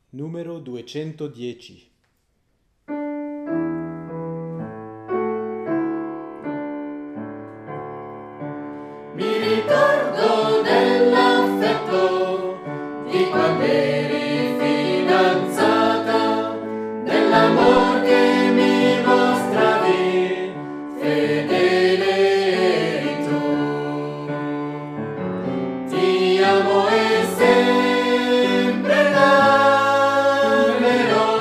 Numero 210. Mi ricordo dell'affetto di quando eri fidanzata, dell'amor che mi mostravi, fedele eri tu. Ti amo e sempre t'amerò,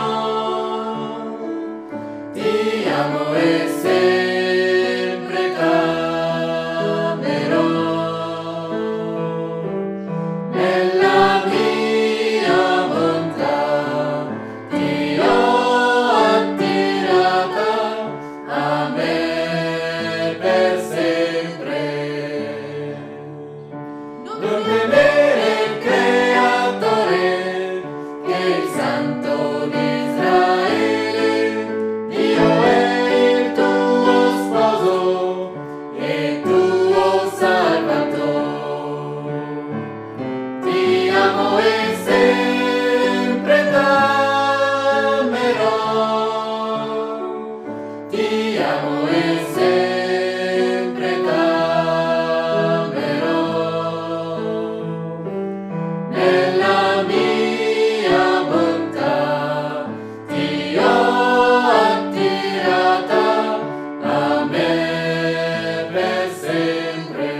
ti amo e sempre t'amerò. Nella mia bontà ti ho attirata a me per sempre. Non temere il Creatore, che è il Santo di Israele. Dio è il tuo sposo e tuo Salvatore. Ti amo e sempre t'amerò, ti amo e sempre t'amerò. Nella mia bontà ti ho attirata a me per sempre.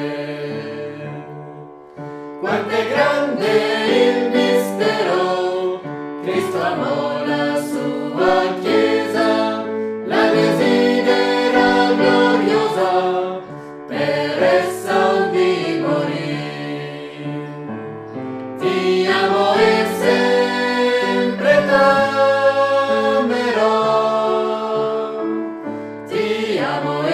Quanto è grande il mistero, Cristo amò la sua Chiesa, la desidera gloriosa, per essa udì morì. Ti amo e sempre t'amerò, ti amo